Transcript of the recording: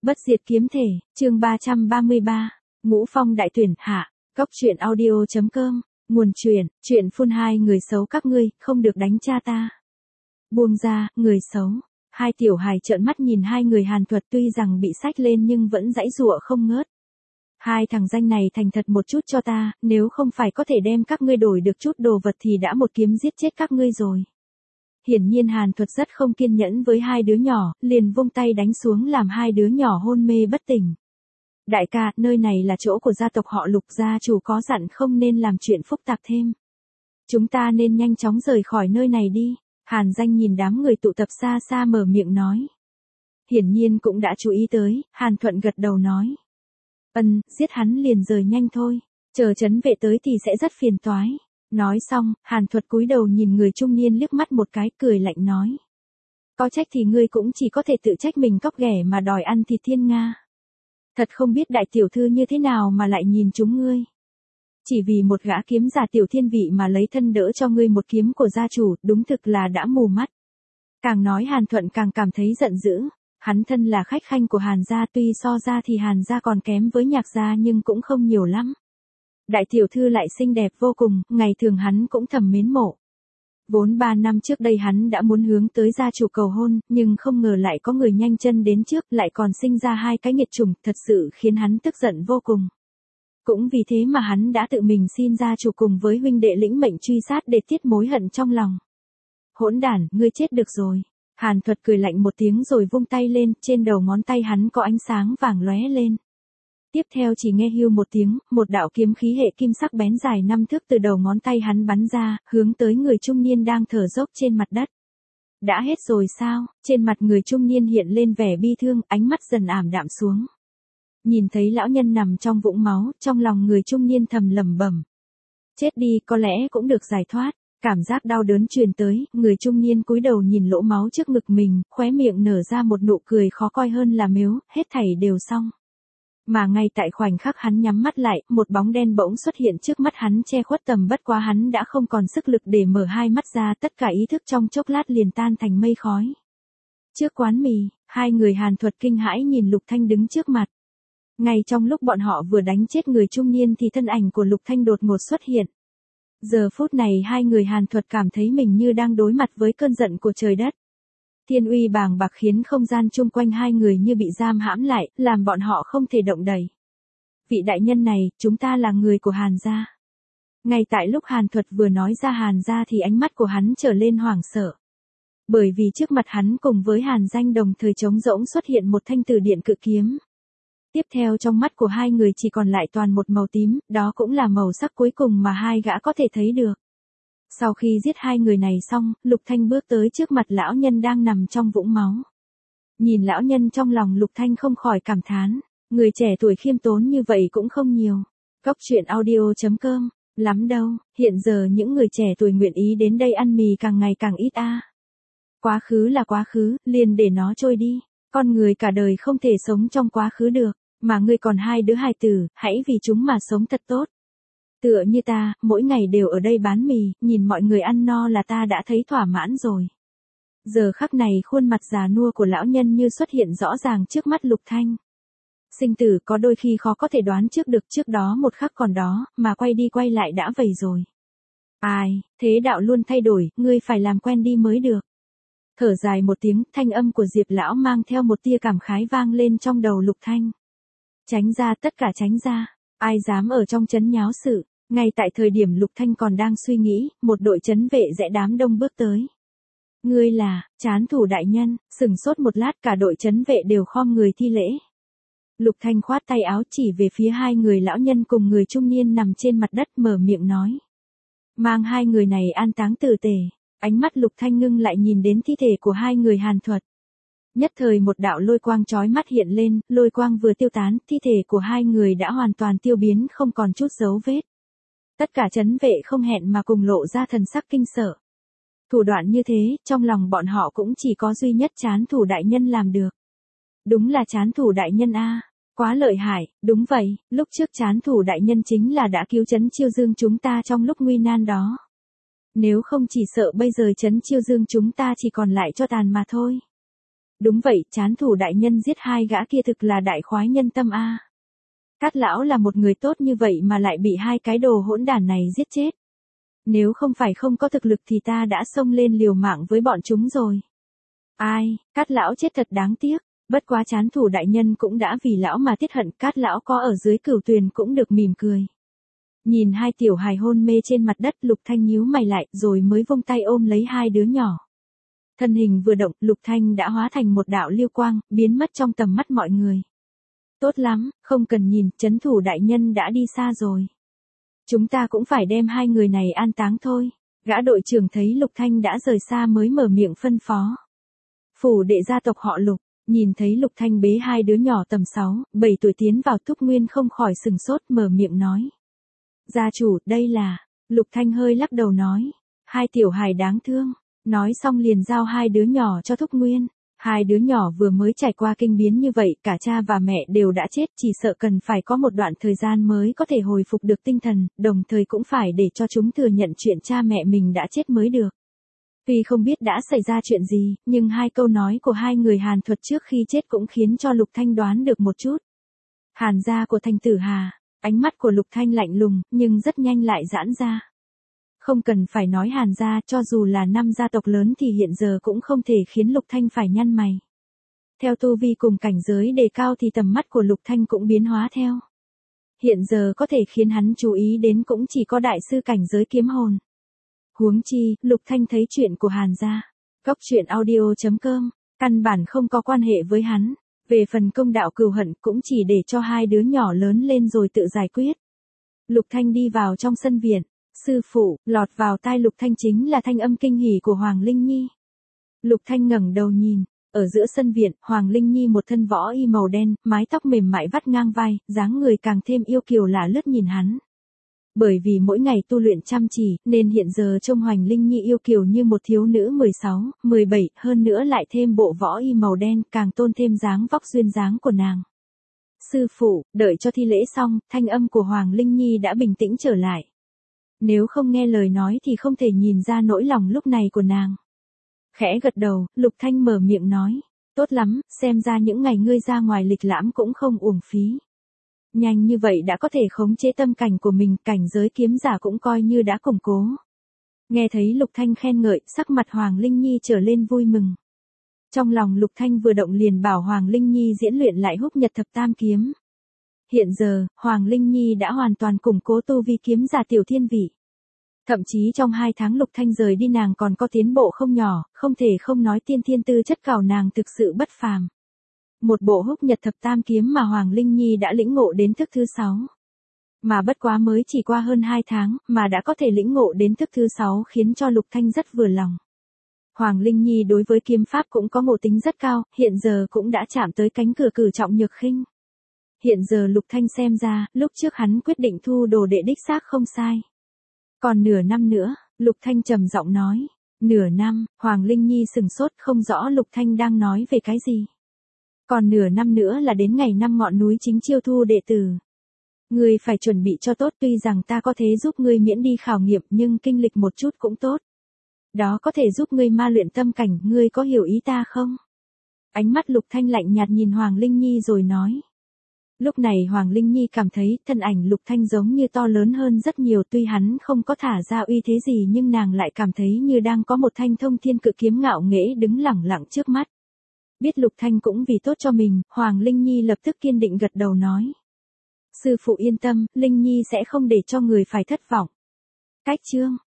Bất diệt kiếm thể, chương 333, Ngũ Phong đại tuyển hạ, Cốc truyện audio.com, nguồn chuyện phun hai người xấu các ngươi, không được đánh cha ta. Buông ra, người xấu. Hai tiểu hài trợn mắt nhìn hai người Hàn Thuật tuy rằng bị xách lên nhưng vẫn giãy giụa không ngớt. Hai thằng danh này thành thật một chút cho ta, nếu không phải có thể đem các ngươi đổi được chút đồ vật thì đã một kiếm giết chết các ngươi rồi. Hiển nhiên Hàn Thuật rất không kiên nhẫn với hai đứa nhỏ, liền vung tay đánh xuống làm hai đứa nhỏ hôn mê bất tỉnh. Đại ca, nơi này là chỗ của gia tộc họ Lục, gia chủ có dặn không nên làm chuyện phức tạp thêm. Chúng ta nên nhanh chóng rời khỏi nơi này đi. Hàn Danh nhìn đám người tụ tập xa xa mở miệng nói. Hiển nhiên cũng đã chú ý tới, Hàn Thuận gật đầu nói. Giết hắn liền rời nhanh thôi, chờ trấn vệ tới thì sẽ rất phiền toái. Nói xong, Hàn Thuật cúi đầu nhìn người trung niên liếc mắt một cái, cười lạnh nói. Có trách thì ngươi cũng chỉ có thể tự trách mình cóc ghẻ mà đòi ăn thịt thiên nga. Thật không biết đại tiểu thư như thế nào mà lại nhìn chúng ngươi. Chỉ vì một gã kiếm giả tiểu thiên vị mà lấy thân đỡ cho ngươi một kiếm của gia chủ, đúng thực là đã mù mắt. Càng nói Hàn Thuận càng cảm thấy giận dữ. Hắn thân là khách khanh của Hàn gia, tuy so ra thì Hàn gia còn kém với Nhạc gia nhưng cũng không nhiều lắm. Đại tiểu thư lại xinh đẹp vô cùng, ngày thường hắn cũng thầm mến mộ. Vốn 3 năm trước đây hắn đã muốn hướng tới gia chủ cầu hôn, nhưng không ngờ lại có người nhanh chân đến trước, lại còn sinh ra hai cái nghiệt chủng, thật sự khiến hắn tức giận vô cùng. Cũng vì thế mà hắn đã tự mình xin gia chủ cùng với huynh đệ lĩnh mệnh truy sát để tiết mối hận trong lòng. Hỗn đản, ngươi chết được rồi. Hàn Thuật cười lạnh một tiếng rồi vung tay lên, trên đầu ngón tay hắn có ánh sáng vàng lóe lên. Tiếp theo chỉ nghe hưu một tiếng, một đạo kiếm khí hệ kim sắc bén dài 5 thước từ đầu ngón tay hắn bắn ra, hướng tới người trung niên đang thở dốc trên mặt đất. Đã hết rồi sao? Trên mặt người trung niên hiện lên vẻ bi thương, ánh mắt dần ảm đạm xuống. Nhìn thấy lão nhân nằm trong vũng máu, trong lòng người trung niên thầm lẩm bẩm. Chết đi, có lẽ cũng được giải thoát. Cảm giác đau đớn truyền tới, người trung niên cúi đầu nhìn lỗ máu trước ngực mình, khóe miệng nở ra một nụ cười khó coi hơn là mếu, hết thảy đều xong. Mà ngay tại khoảnh khắc hắn nhắm mắt lại, một bóng đen bỗng xuất hiện trước mắt hắn che khuất tầm, bất quá hắn đã không còn sức lực để mở hai mắt ra, tất cả ý thức trong chốc lát liền tan thành mây khói. Trước quán mì, hai người Hàn Thuật kinh hãi nhìn Lục Thanh đứng trước mặt. Ngay trong lúc bọn họ vừa đánh chết người trung niên thì thân ảnh của Lục Thanh đột ngột xuất hiện. Giờ phút này hai người Hàn Thuật cảm thấy mình như đang đối mặt với cơn giận của trời đất. Thiên uy bàng bạc khiến không gian chung quanh hai người như bị giam hãm lại, làm bọn họ không thể động đậy. Vị đại nhân này, chúng ta là người của Hàn gia. Ngay tại lúc Hàn Thuật vừa nói ra Hàn gia thì ánh mắt của hắn trở lên hoảng sợ. Bởi vì trước mặt hắn cùng với Hàn Danh đồng thời trống rỗng xuất hiện một thanh tử điện cự kiếm. Tiếp theo trong mắt của hai người chỉ còn lại toàn một màu tím, đó cũng là màu sắc cuối cùng mà hai gã có thể thấy được. Sau khi giết hai người này xong, Lục Thanh bước tới trước mặt lão nhân đang nằm trong vũng máu. Nhìn lão nhân trong lòng Lục Thanh không khỏi cảm thán, người trẻ tuổi khiêm tốn như vậy cũng không nhiều. Cốc truyện audio.com, lắm đâu, hiện giờ những người trẻ tuổi nguyện ý đến đây ăn mì càng ngày càng ít a. Quá khứ là quá khứ, liền để nó trôi đi, con người cả đời không thể sống trong quá khứ được. Mà ngươi còn hai đứa hài tử, hãy vì chúng mà sống thật tốt. Tựa như ta, mỗi ngày đều ở đây bán mì, nhìn mọi người ăn no là ta đã thấy thỏa mãn rồi. Giờ khắc này khuôn mặt già nua của lão nhân như xuất hiện rõ ràng trước mắt Lục Thanh. Sinh tử có đôi khi khó có thể đoán trước được, trước đó một khắc còn đó, mà quay đi quay lại đã vậy rồi. Ai, thế đạo luôn thay đổi, ngươi phải làm quen đi mới được. Thở dài một tiếng, thanh âm của Diệp lão mang theo một tia cảm khái vang lên trong đầu Lục Thanh. Tránh ra, tất cả tránh ra, ai dám ở trong trấn nháo sự. Ngay tại thời điểm Lục Thanh còn đang suy nghĩ, một đội trấn vệ rẽ đám đông bước tới. Ngươi là, Trán Thủ đại nhân, sừng sốt một lát cả đội trấn vệ đều khom người thi lễ. Lục Thanh khoát tay áo chỉ về phía hai người lão nhân cùng người trung niên nằm trên mặt đất mở miệng nói. Mang hai người này an táng tử tề, ánh mắt Lục Thanh ngưng lại nhìn đến thi thể của hai người Hàn Thuật. Nhất thời một đạo lôi quang chói mắt hiện lên, lôi quang vừa tiêu tán, thi thể của hai người đã hoàn toàn tiêu biến không còn chút dấu vết. Tất cả trấn vệ không hẹn mà cùng lộ ra thần sắc kinh sợ. Thủ đoạn như thế, trong lòng bọn họ cũng chỉ có duy nhất Trán Thủ đại nhân làm được. Đúng là Trán Thủ đại nhân a, quá lợi hại, đúng vậy, lúc trước Trán Thủ đại nhân chính là đã cứu trấn Chiêu Dương chúng ta trong lúc nguy nan đó. Nếu không chỉ sợ bây giờ trấn Chiêu Dương chúng ta chỉ còn lại cho tàn mà thôi. Đúng vậy, trán thủ đại nhân giết hai gã kia thực là đại khoái nhân tâm a. Cát lão là một người tốt như vậy mà lại bị hai cái đồ hỗn đản này giết chết. Nếu không phải không có thực lực thì ta đã xông lên liều mạng với bọn chúng rồi. Ai, Cát lão chết thật đáng tiếc, bất quá trán thủ đại nhân cũng đã vì lão mà tiết hận. Cát lão có ở dưới cửu tuyền cũng được mỉm cười. Nhìn hai tiểu hài hôn mê trên mặt đất, Lục Thanh nhíu mày lại rồi mới vung tay ôm lấy hai đứa nhỏ. Thân hình vừa động, Lục Thanh đã hóa thành một đạo lưu quang, biến mất trong tầm mắt mọi người. Tốt lắm, không cần nhìn, trấn thủ đại nhân đã đi xa rồi. Chúng ta cũng phải đem hai người này an táng thôi. Gã đội trưởng thấy Lục Thanh đã rời xa mới mở miệng phân phó. Phủ đệ gia tộc họ Lục, nhìn thấy Lục Thanh bế hai đứa nhỏ tầm 6, 7 tuổi tiến vào Thúc Nguyên không khỏi sừng sốt, mở miệng nói. Gia chủ, đây là... Lục Thanh hơi lắc đầu nói. Hai tiểu hài đáng thương. Nói xong liền giao hai đứa nhỏ cho Thúc Nguyên. Hai đứa nhỏ vừa mới trải qua kinh biến như vậy, cả cha và mẹ đều đã chết, chỉ sợ cần phải có một đoạn thời gian mới có thể hồi phục được tinh thần, đồng thời cũng phải để cho chúng thừa nhận chuyện cha mẹ mình đã chết mới được. Tuy không biết đã xảy ra chuyện gì, nhưng hai câu nói của hai người Hàn Thuật trước khi chết cũng khiến cho Lục Thanh đoán được một chút. Hàn gia của Thành Tử Hà, ánh mắt của Lục Thanh lạnh lùng, nhưng rất nhanh lại giãn ra. Không cần phải nói Hàn gia, cho dù là 5 gia tộc lớn thì hiện giờ cũng không thể khiến Lục Thanh phải nhăn mày. Theo tu vi cùng cảnh giới đề cao thì tầm mắt của Lục Thanh cũng biến hóa theo. Hiện giờ có thể khiến hắn chú ý đến cũng chỉ có đại sư cảnh giới kiếm hồn. Huống chi, Lục Thanh thấy chuyện của Hàn gia, góc truyện audio.com, căn bản không có quan hệ với hắn. Về phần công đạo cừu hận cũng chỉ để cho hai đứa nhỏ lớn lên rồi tự giải quyết. Lục Thanh đi vào trong sân viện. Sư phụ, lọt vào tai Lục Thanh chính là thanh âm kinh hỉ của Hoàng Linh Nhi. Lục Thanh ngẩng đầu nhìn, ở giữa sân viện, Hoàng Linh Nhi một thân võ y màu đen, mái tóc mềm mại vắt ngang vai, dáng người càng thêm yêu kiều lả lướt nhìn hắn. Bởi vì mỗi ngày tu luyện chăm chỉ, nên hiện giờ trông Hoàng Linh Nhi yêu kiều như một thiếu nữ 16, 17, hơn nữa lại thêm bộ võ y màu đen, càng tôn thêm dáng vóc duyên dáng của nàng. Sư phụ, đợi cho thi lễ xong, thanh âm của Hoàng Linh Nhi đã bình tĩnh trở lại. Nếu không nghe lời nói thì không thể nhìn ra nỗi lòng lúc này của nàng. Khẽ gật đầu, Lục Thanh mở miệng nói. Tốt lắm, xem ra những ngày ngươi ra ngoài lịch lãm cũng không uổng phí. Nhanh như vậy đã có thể khống chế tâm cảnh của mình, cảnh giới kiếm giả cũng coi như đã củng cố. Nghe thấy Lục Thanh khen ngợi, sắc mặt Hoàng Linh Nhi trở lên vui mừng. Trong lòng Lục Thanh vừa động liền bảo Hoàng Linh Nhi diễn luyện lại Húc Nhật Thập Tam Kiếm. Hiện giờ, Hoàng Linh Nhi đã hoàn toàn củng cố tu vi kiếm giả tiểu thiên vị. Thậm chí trong 2 tháng Lục Thanh rời đi nàng còn có tiến bộ không nhỏ, không thể không nói tiên thiên tư chất cảo nàng thực sự bất phàm. Một bộ Húc Nhật Thập Tam Kiếm mà Hoàng Linh Nhi đã lĩnh ngộ đến thức thứ 6. Mà bất quá mới chỉ qua hơn 2 tháng, mà đã có thể lĩnh ngộ đến thức thứ 6 khiến cho Lục Thanh rất vừa lòng. Hoàng Linh Nhi đối với kiếm pháp cũng có ngộ tính rất cao, hiện giờ cũng đã chạm tới cánh cửa cử trọng nhược khinh. Hiện giờ Lục Thanh xem ra, lúc trước hắn quyết định thu đồ đệ đích xác không sai. Còn nửa năm nữa, Lục Thanh trầm giọng nói. Nửa năm, Hoàng Linh Nhi sừng sốt không rõ Lục Thanh đang nói về cái gì. Còn nửa năm nữa là đến ngày 5 ngọn núi chính chiêu thu đệ tử. Ngươi phải chuẩn bị cho tốt, tuy rằng ta có thể giúp ngươi miễn đi khảo nghiệm nhưng kinh lịch một chút cũng tốt. Đó có thể giúp ngươi ma luyện tâm cảnh, ngươi có hiểu ý ta không? Ánh mắt Lục Thanh lạnh nhạt nhìn Hoàng Linh Nhi rồi nói. Lúc này Hoàng Linh Nhi cảm thấy thân ảnh Lục Thanh giống như to lớn hơn rất nhiều, tuy hắn không có thả ra uy thế gì nhưng nàng lại cảm thấy như đang có một thanh thông thiên cự kiếm ngạo nghễ đứng lẳng lặng trước mắt. Biết Lục Thanh cũng vì tốt cho mình, Hoàng Linh Nhi lập tức kiên định gật đầu nói. Sư phụ yên tâm, Linh Nhi sẽ không để cho người phải thất vọng. Cách chương